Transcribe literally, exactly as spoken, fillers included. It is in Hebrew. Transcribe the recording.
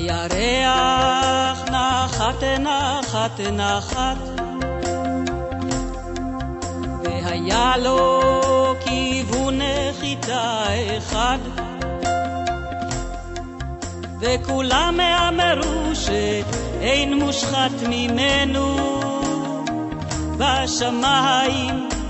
הירח נחת נחת נחת, והיה לו כיוון נחיתה אחד, וכולם אמרו שאין מושחת ממנו בשמיים